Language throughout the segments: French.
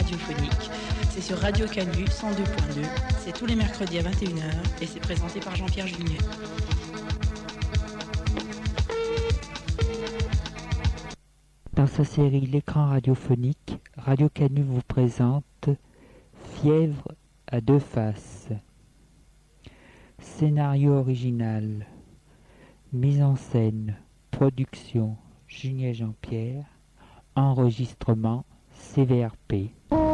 radiophonique. C'est sur Radio Canu 102.2. C'est tous les mercredis à 21h et c'est présenté par Jean-Pierre Junier. Dans sa série L'écran radiophonique, Radio Canu vous présente Fièvre à deux faces. Scénario original, mise en scène, production Julien Jean-Pierre, enregistrement CVRP.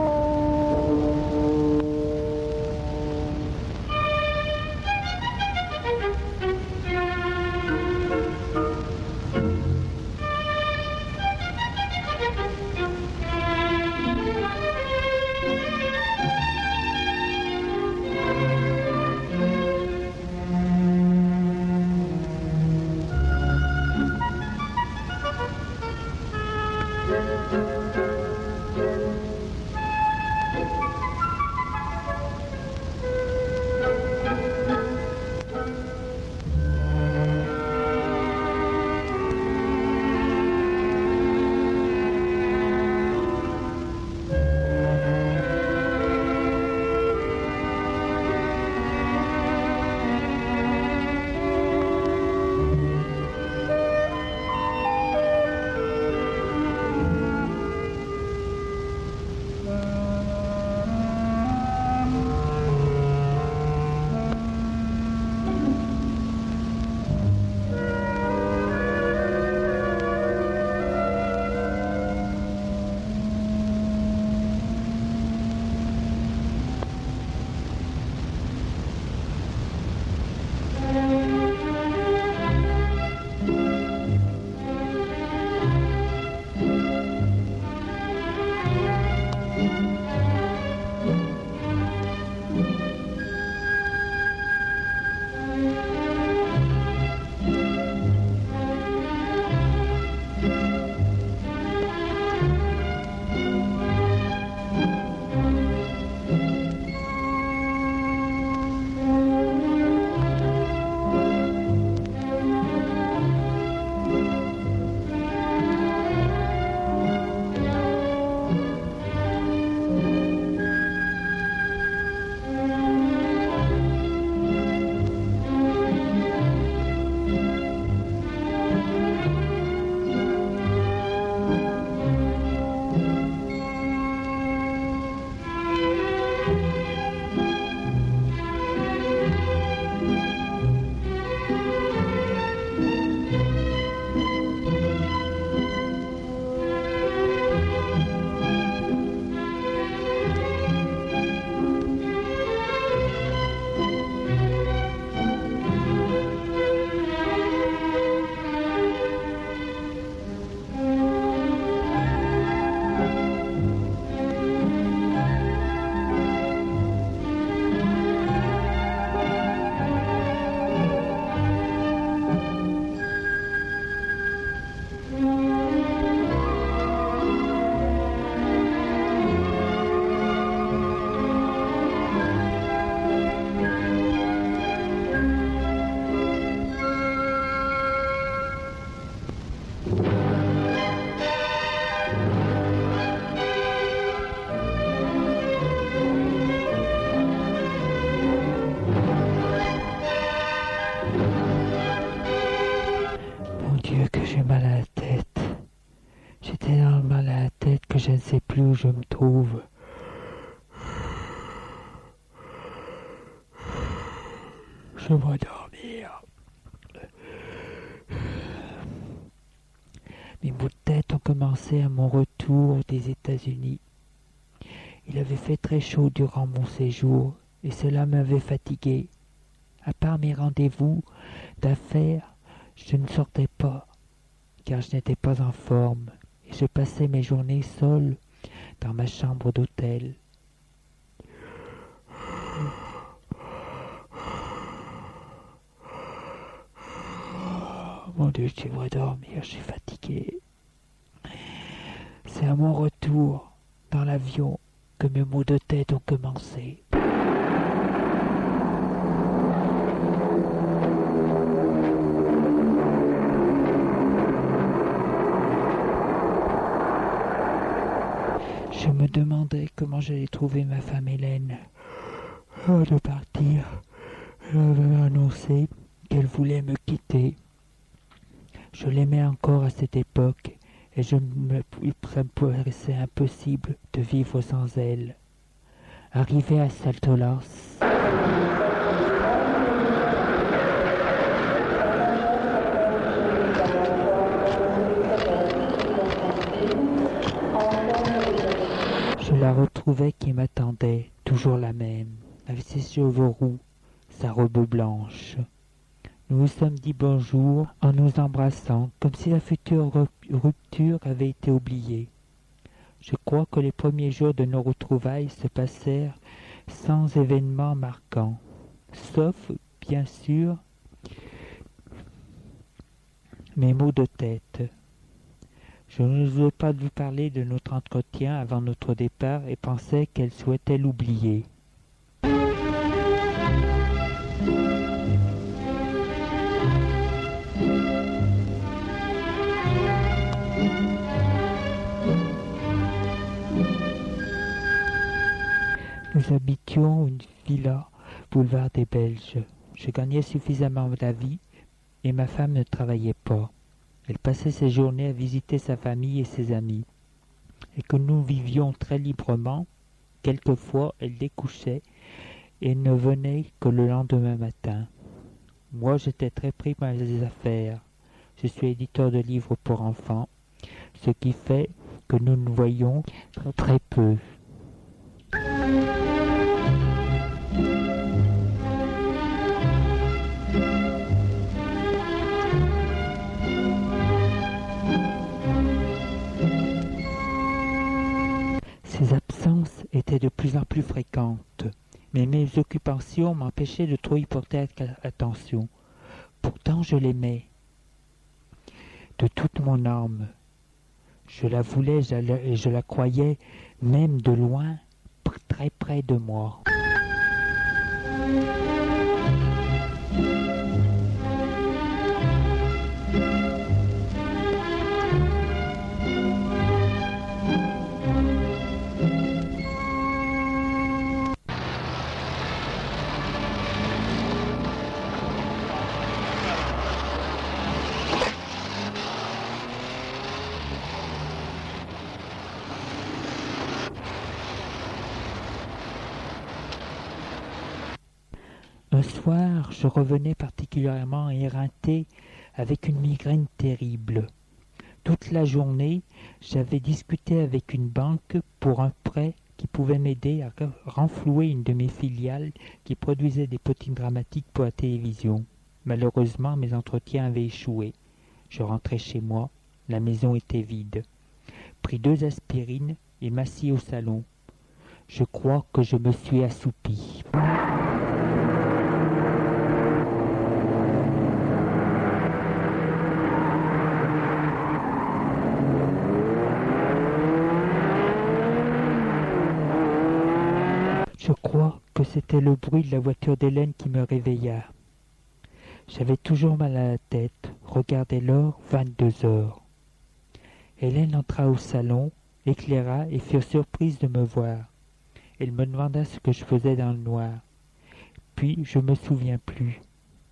Je ne sais plus où je me trouve. Je vais dormir. Mes maux de tête ont commencé à mon retour des États-Unis. Il avait fait très chaud durant mon séjour et cela m'avait fatigué. À part mes rendez-vous d'affaires, je ne sortais pas car je n'étais pas en forme. Je passais mes journées seul dans ma chambre d'hôtel. Oh, mon Dieu, je devrais dormir, je suis fatigué. C'est à mon retour dans l'avion que mes maux de tête ont commencé. Je me demandais comment j'allais trouver ma femme Hélène. Avant de partir, elle avait annoncé qu'elle voulait me quitter. Je l'aimais encore à cette époque et ça me paraissait impossible de vivre sans elle. Arrivé à Saltolas, je la retrouvais qui m'attendait, toujours la même, avec ses cheveux roux, sa robe blanche. Nous nous sommes dit bonjour en nous embrassant, comme si la future rupture avait été oubliée. Je crois que les premiers jours de nos retrouvailles se passèrent sans événements marquants, sauf, bien sûr, mes maux de tête. Je n'osais pas lui parler de notre entretien avant notre départ et pensais qu'elle souhaitait l'oublier. Nous habitions une villa boulevard des Belges. Je gagnais suffisamment la vie et ma femme ne travaillait pas. Elle passait ses journées à visiter sa famille et ses amis. Et que nous vivions très librement, quelquefois elle découchait et ne venait que le lendemain matin. Moi j'étais très pris par les affaires. Je suis éditeur de livres pour enfants, ce qui fait que nous nous voyions très peu. Ces absences étaient de plus en plus fréquentes, mais mes occupations m'empêchaient de trop y porter attention. Pourtant je l'aimais de toute mon âme. Je la voulais et je la croyais, même de loin, très près de moi. Un soir, je revenais particulièrement éreinté avec une migraine terrible. Toute la journée, j'avais discuté avec une banque pour un prêt qui pouvait m'aider à renflouer une de mes filiales qui produisait des potines dramatiques pour la télévision. Malheureusement, mes entretiens avaient échoué. Je rentrais chez moi, la maison était vide. Pris 2 aspirines et m'assis au salon. Je crois que je me suis assoupi. Je crois que c'était le bruit de la voiture d'Hélène qui me réveilla. J'avais toujours mal à la tête. Regardez l'heure, 22 heures. Hélène entra au salon, éclaira et fut surprise de me voir. Elle me demanda ce que je faisais dans le noir. Puis je me souviens plus.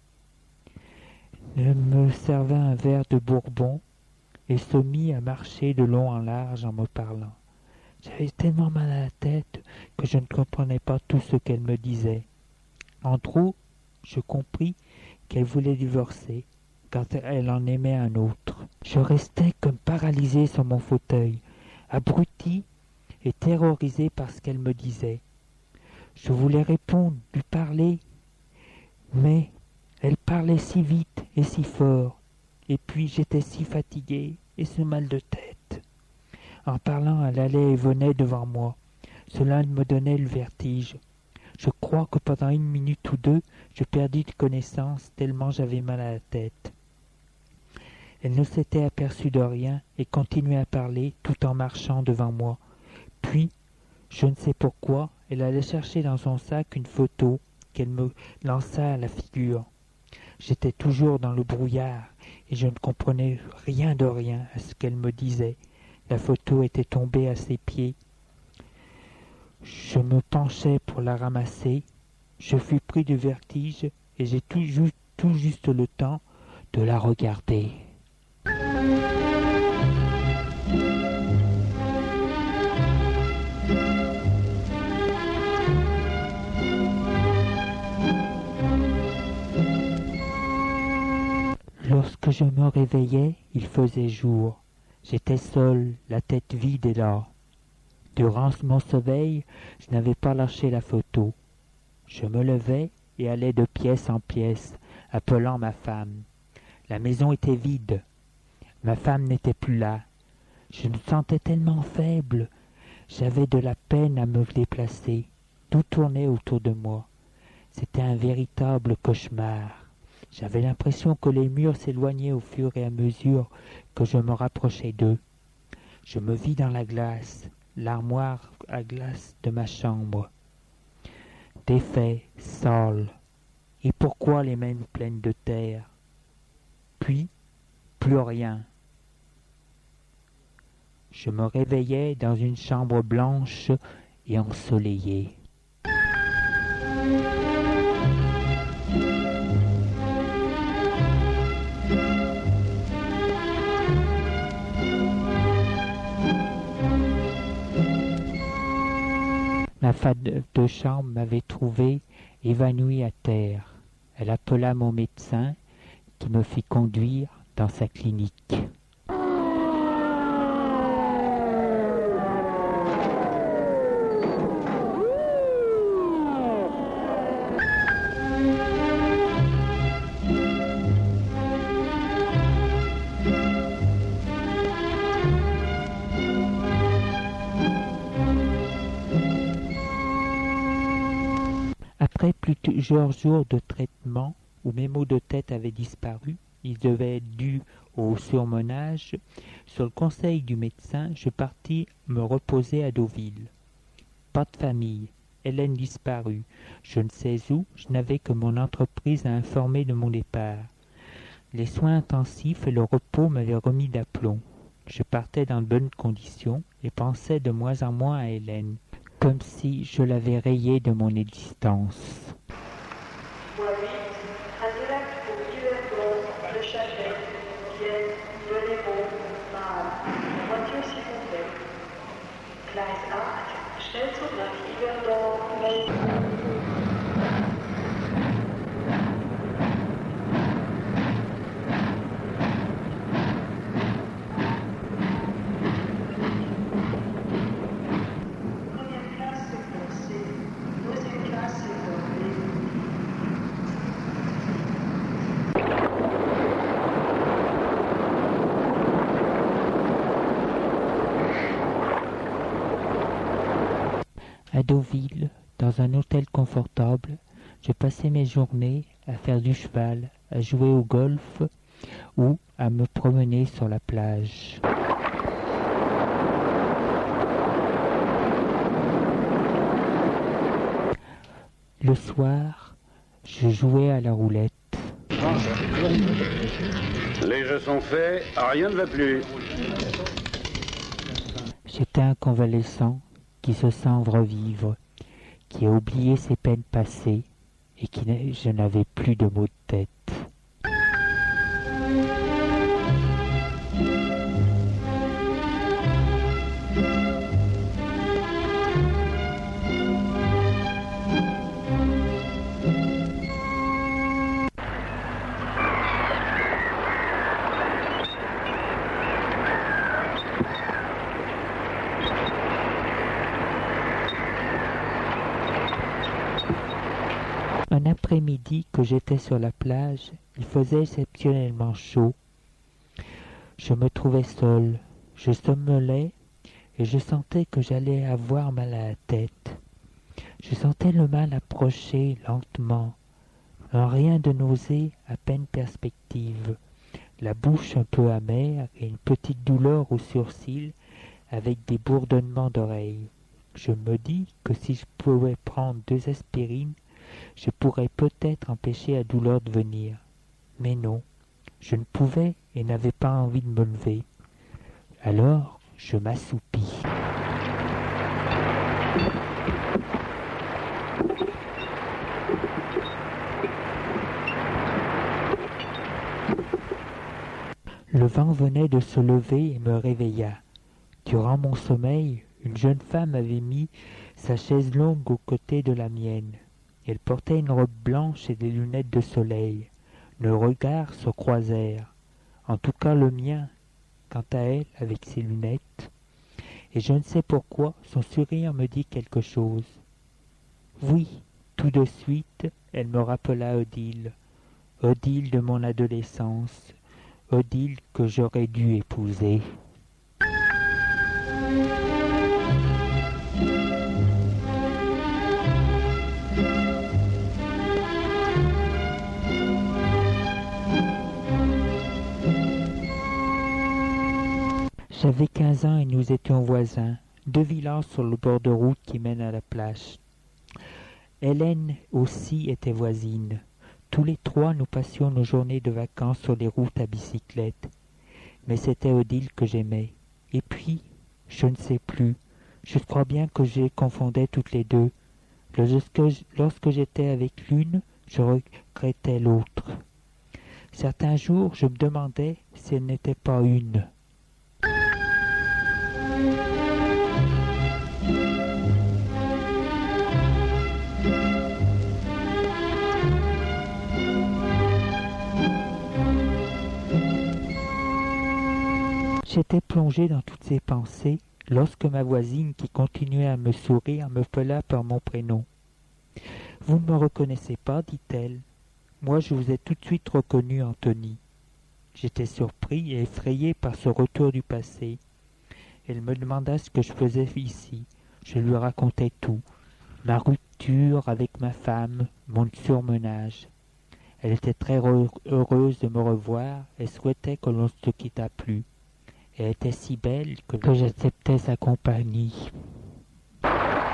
Elle me servait un verre de bourbon et se mit à marcher de long en large en me parlant. J'avais tellement mal à la tête que je ne comprenais pas tout ce qu'elle me disait. En trop, je compris qu'elle voulait divorcer, car elle en aimait un autre. Je restais comme paralysé sur mon fauteuil, abruti et terrorisé par ce qu'elle me disait. Je voulais répondre, lui parler, mais elle parlait si vite et si fort, et puis j'étais si fatigué et ce mal de tête. En parlant, elle allait et venait devant moi. Cela me donnait le vertige. Je crois que pendant 1 minute ou 2, je perdis de connaissance tellement j'avais mal à la tête. Elle ne s'était aperçue de rien et continuait à parler tout en marchant devant moi. Puis, je ne sais pourquoi, elle allait chercher dans son sac une photo qu'elle me lança à la figure. J'étais toujours dans le brouillard et je ne comprenais rien de rien à ce qu'elle me disait. La photo était tombée à ses pieds Je me penchai pour la ramasser. Je fus pris de vertige et j'ai tout juste le temps de la regarder. Lorsque je me réveillai, il faisait jour. J'étais seul, la tête vide et là. Durant mon sommeil, je n'avais pas lâché la photo. Je me levai et allai de pièce en pièce, appelant ma femme. La maison était vide. Ma femme n'était plus là. Je me sentais tellement faible. J'avais de la peine à me déplacer. Tout tournait autour de moi. C'était un véritable cauchemar. J'avais l'impression que les murs s'éloignaient au fur et à mesure que je me rapprochais d'eux. Je me vis dans la glace, l'armoire à glace de ma chambre. Défait, sale. Et pourquoi les mains pleines de terre? Puis, plus rien. Je me réveillais dans une chambre blanche et ensoleillée. Ma femme de chambre m'avait trouvé évanoui à terre. Elle appela mon médecin qui me fit conduire dans sa clinique. Après plusieurs jours de traitement où mes maux de tête avaient disparu, ils devaient être dus au surmenage, sur le conseil du médecin, je partis me reposer à Deauville. Pas de famille, Hélène disparue, je ne sais où, je n'avais que mon entreprise à informer de mon départ. Les soins intensifs et le repos m'avaient remis d'aplomb. Je partais dans de bonnes conditions et pensais de moins en moins à Hélène, comme si je l'avais rayée de mon existence. Voie 8, un direct pour Yverdon, Le Châtelet, Vienne, Belévaux, Mahal. Voiture s'il vous plaît. Gleis 8, Schnellzug nach Yverdon, Melden. À Deauville, dans un hôtel confortable, je passais mes journées à faire du cheval, à jouer au golf ou à me promener sur la plage. Le soir, je jouais à la roulette. Les jeux sont faits, rien ne va plus. J'étais un convalescent qui se sent revivre, qui a oublié ses peines passées et je n'avais plus de maux de tête. Un après-midi que j'étais sur la plage, il faisait exceptionnellement chaud. Je me trouvais seul, je somnolais et je sentais que j'allais avoir mal à la tête. Je sentais le mal approcher lentement, un rien de nausée à peine perspective, la bouche un peu amère et une petite douleur aux sourcils avec des bourdonnements d'oreilles. Je me dis que si je pouvais prendre 2 aspirines, je pourrais peut-être empêcher la douleur de venir. Mais non, je ne pouvais et n'avais pas envie de me lever. Alors, je m'assoupis. Le vent venait de se lever et me réveilla. Durant mon sommeil, une jeune femme avait mis sa chaise longue aux côtés de la mienne. Elle portait une robe blanche et des lunettes de soleil. Nos regards se croisèrent, en tout cas le mien, quant à elle avec ses lunettes, et je ne sais pourquoi son sourire me dit quelque chose. Oui, tout de suite, elle me rappela Odile, Odile de mon adolescence, Odile que j'aurais dû épouser. J'avais 15 ans et nous étions voisins, 2 villages sur le bord de route qui mène à la plage. Hélène aussi était voisine. Tous les 3 nous passions nos journées de vacances sur les routes à bicyclette. Mais c'était Odile que j'aimais. Et puis, je ne sais plus, je crois bien que je les confondais toutes les deux. Lorsque j'étais avec l'une, je regrettais l'autre. Certains jours, je me demandais si elle n'était pas une. J'étais plongé dans toutes ces pensées lorsque ma voisine, qui continuait à me sourire, me appela par mon prénom. « Vous ne me reconnaissez pas, dit-elle. Moi, je vous ai tout de suite reconnu, Anthony. » J'étais surpris et effrayé par ce retour du passé. Elle me demanda ce que je faisais ici. Je lui racontai tout. Ma rupture avec ma femme, mon surmenage. Elle était très heureuse de me revoir et souhaitait que l'on ne se quittât plus. Elle était si belle que j'acceptais sa compagnie. À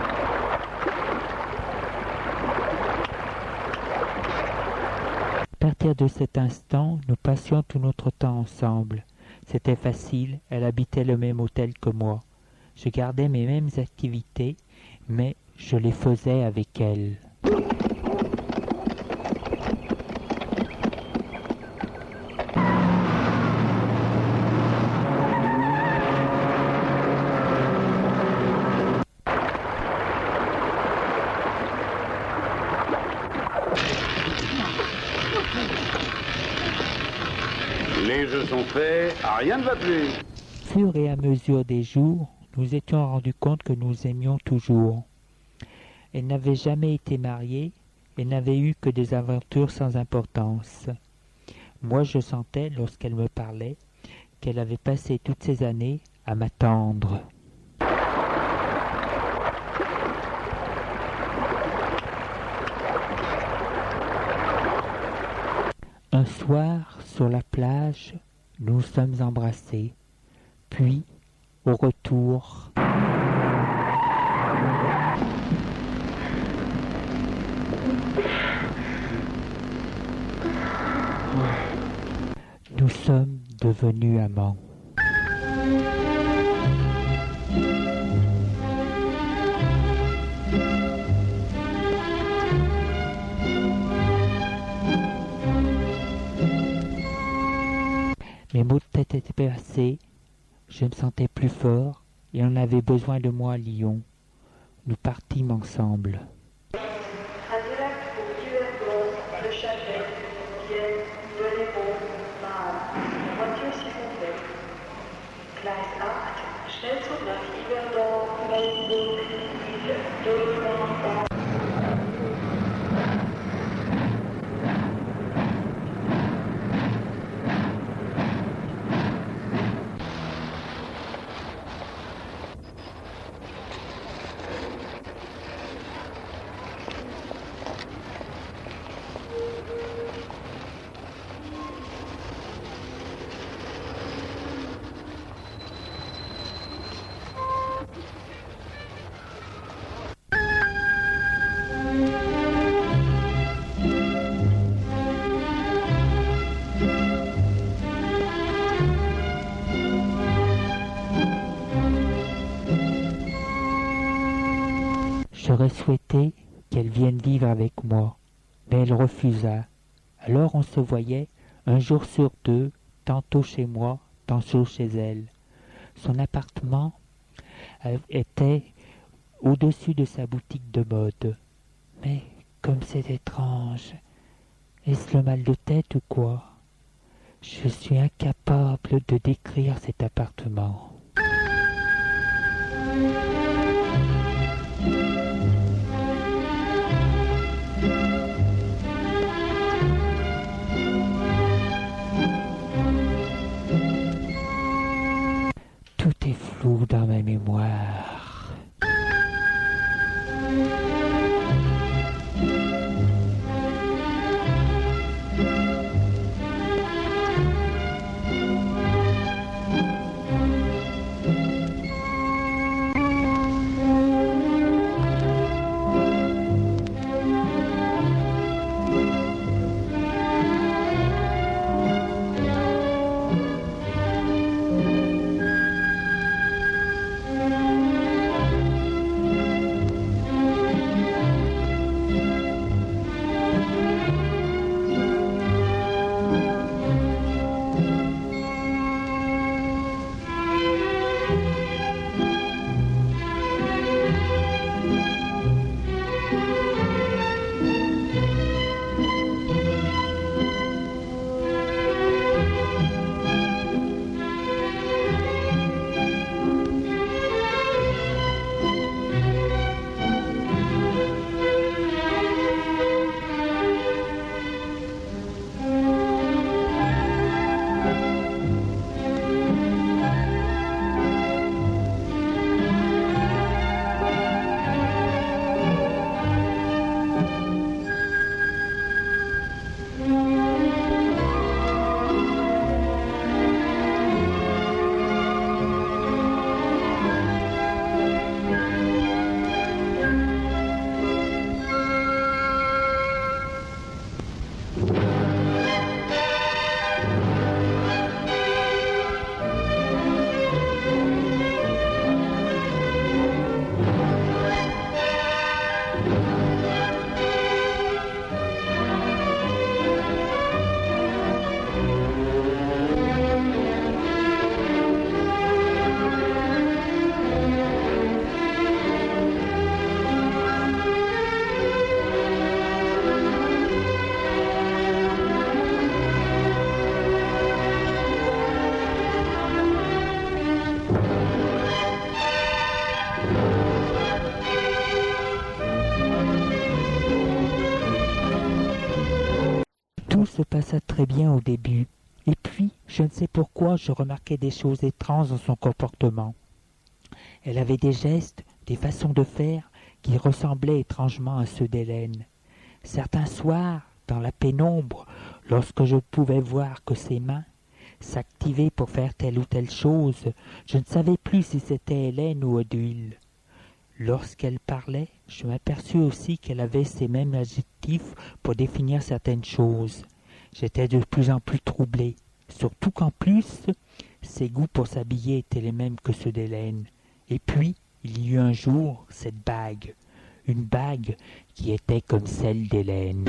partir de cet instant, nous passions tout notre temps ensemble. C'était facile, elle habitait le même hôtel que moi. Je gardais mes mêmes activités, mais je les faisais avec elle. Les jeux sont faits, rien ne va plus. Au fur et à mesure des jours, nous étions rendus compte que nous aimions toujours. Elle n'avait jamais été mariée et n'avait eu que des aventures sans importance. Moi, je sentais, lorsqu'elle me parlait, qu'elle avait passé toutes ces années à m'attendre. Un soir, sur la plage, nous nous sommes embrassés. Puis, au retour, nous sommes devenus amants. Mes maux de tête étaient passés, je me sentais plus fort et on avait besoin de moi à Lyon. Nous partîmes ensemble. En direct pour Duvergos, Le Châtelet, Vienne, Delémont, Mahn. La voiture s'y montait. Gleis 8, Schnellzug nach Yverdon, Melbourg, Lille, Delémont. J'aurais souhaité qu'elle vienne vivre avec moi, mais elle refusa. Alors on se voyait un jour sur 2 tantôt chez moi, tantôt chez elle. Son appartement était au-dessus de sa boutique de mode. Mais comme c'est étrange, est-ce le mal de tête ou quoi? Je suis incapable de décrire cet appartement. Tout est flou dans ma mémoire. Tout se passa très bien au début, et puis, je ne sais pourquoi, je remarquai des choses étranges dans son comportement. Elle avait des gestes, des façons de faire qui ressemblaient étrangement à ceux d'Hélène. Certains soirs, dans la pénombre, lorsque je pouvais voir que ses mains s'activaient pour faire telle ou telle chose, je ne savais plus si c'était Hélène ou Odile. Lorsqu'elle parlait, je m'aperçus aussi qu'elle avait ces mêmes adjectifs pour définir certaines choses. J'étais de plus en plus troublé, surtout qu'en plus, ses goûts pour s'habiller étaient les mêmes que ceux d'Hélène. Et puis, il y eut un jour cette bague, une bague qui était comme celle d'Hélène.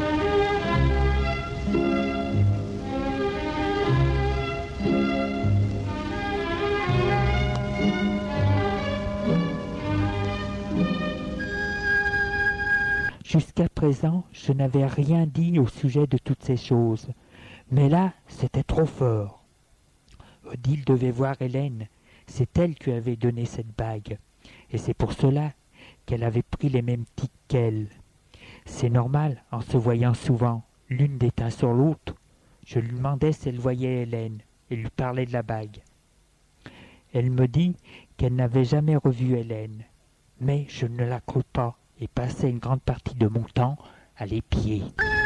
Jusqu'à présent, je n'avais rien dit au sujet de toutes ces choses. Mais là, c'était trop fort. Odile devait voir Hélène. C'est elle qui avait donné cette bague. Et c'est pour cela qu'elle avait pris les mêmes tics qu'elle. C'est normal, en se voyant souvent, l'une des uns sur l'autre. Je lui demandais si elle voyait Hélène et lui parlais de la bague. Elle me dit qu'elle n'avait jamais revu Hélène. Mais je ne la crus pas et passais une grande partie de mon temps à l'épier.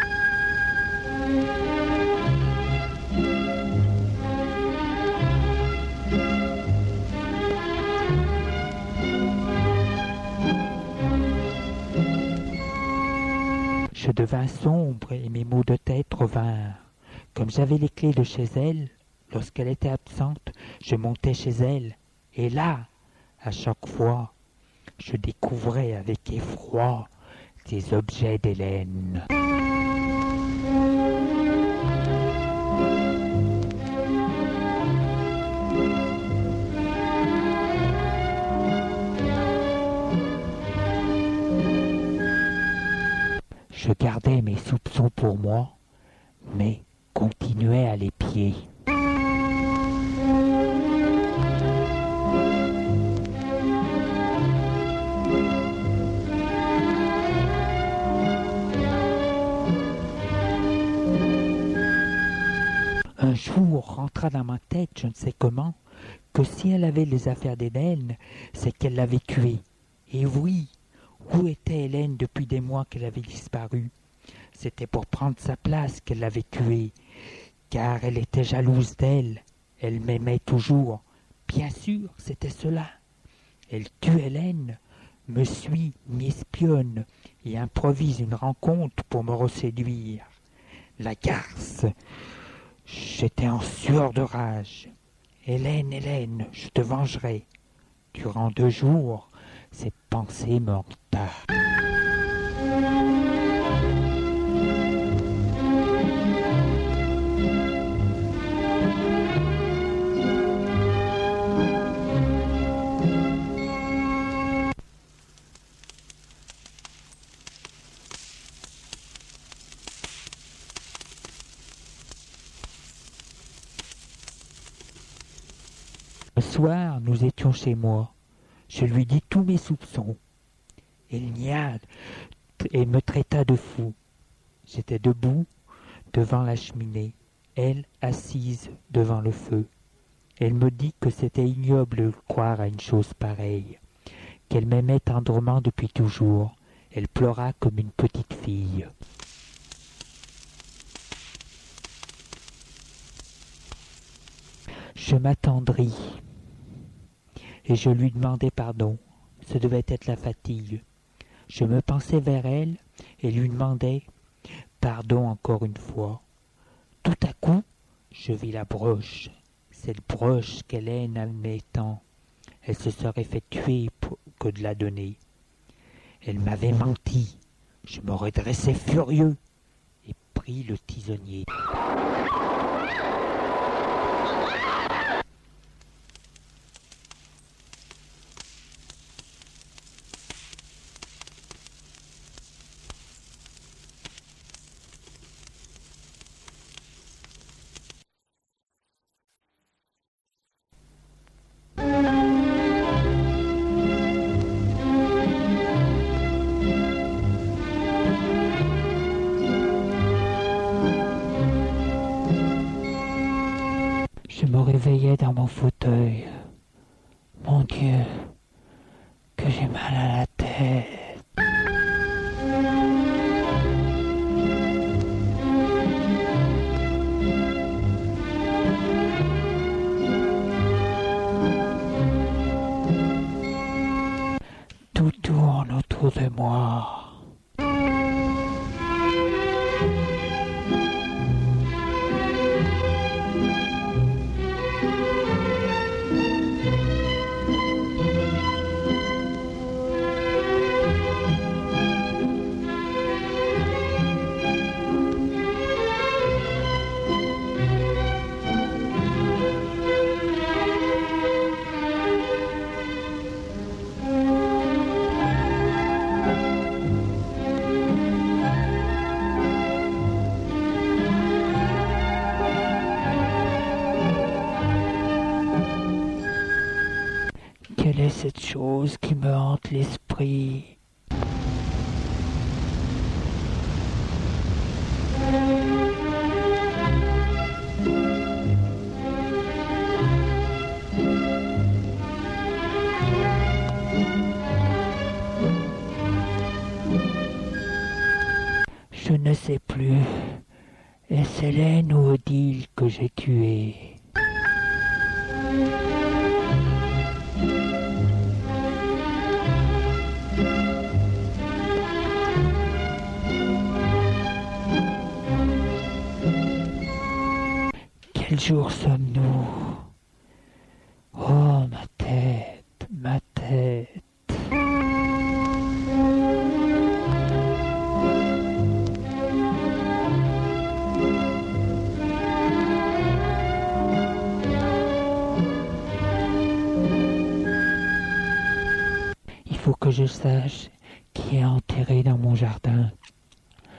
Je devins sombre et mes maux de tête revinrent. Comme j'avais les clés de chez elle, lorsqu'elle était absente, je montais chez elle. Et là, à chaque fois, je découvrais avec effroi des objets d'Hélène. Je gardais mes soupçons pour moi, mais continuais à les pier. Un jour rentra dans ma tête, je ne sais comment, que si elle avait les affaires d'Hélène, c'est qu'elle l'avait tuée. Et oui, où était Hélène depuis des mois qu'elle avait disparu? C'était pour prendre sa place qu'elle l'avait tuée, car elle était jalouse d'elle. Elle m'aimait toujours. Bien sûr, c'était cela. Elle tue Hélène, me suit, m'espionne et improvise une rencontre pour me reséduire. La garce! J'étais en sueur de rage. Hélène, Hélène, je te vengerai. Durant 2 jours, ces pensées me hantèrent. Le soir, nous étions chez moi. Je lui dis tous mes soupçons. Il nia et me traita de fou. J'étais debout devant la cheminée, elle assise devant le feu. Elle me dit que c'était ignoble de croire à une chose pareille, qu'elle m'aimait tendrement depuis toujours. Elle pleura comme une petite fille. Je m'attendris et je lui demandai pardon. Ce devait être la fatigue. Je me penchai vers elle et lui demandai pardon encore une fois. Tout à coup, je vis la broche, cette broche qu'Hélène aimait tant. Elle se serait fait tuer que de la donner. Elle m'avait menti. Je me redressai furieux et pris le tisonnier. Je me réveillais dans mon fauteuil. Mon Dieu, que j'ai mal à la tête. Tout tourne autour de moi. Quelle est cette chose qui me hante l'esprit? Je ne sais plus. Est-ce Hélène ou Odile que j'ai tué? Quel jour sommes-nous? Oh, ma tête, ma tête. Il faut que je sache qui est enterré dans mon jardin.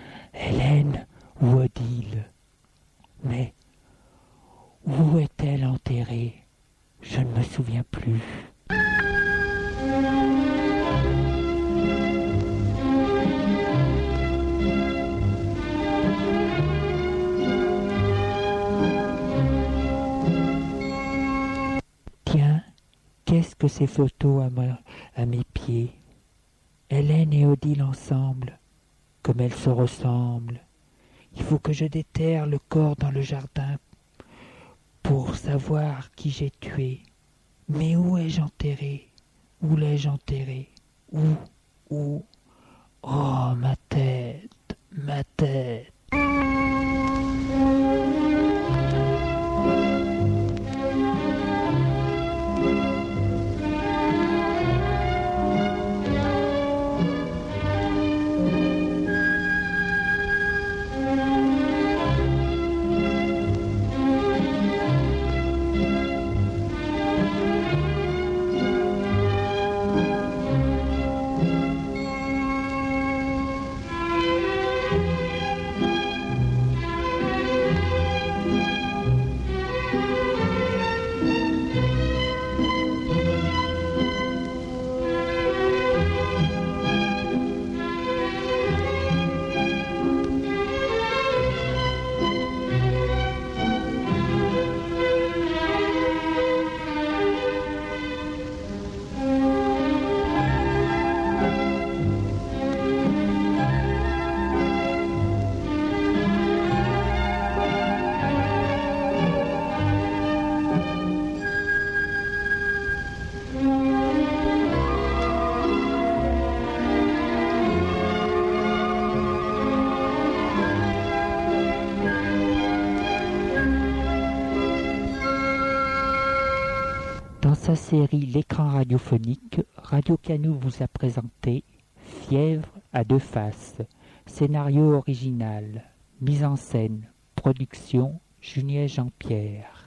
Hélène ou Odile. Mais où est-elle enterrée? Je ne me souviens plus. Tiens, qu'est-ce que ces photos à mes pieds? Hélène et Odile ensemble, comme elles se ressemblent. Il faut que je déterre le corps dans le jardin pour savoir qui j'ai tué. Mais où ai-je enterré? Où l'ai-je enterré? Où? Oh, ma tête, ma tête. Dans sa série L'écran radiophonique, Radio Canut vous a présenté Fièvre à deux faces, scénario original, mise en scène, production Julien Jean-Pierre.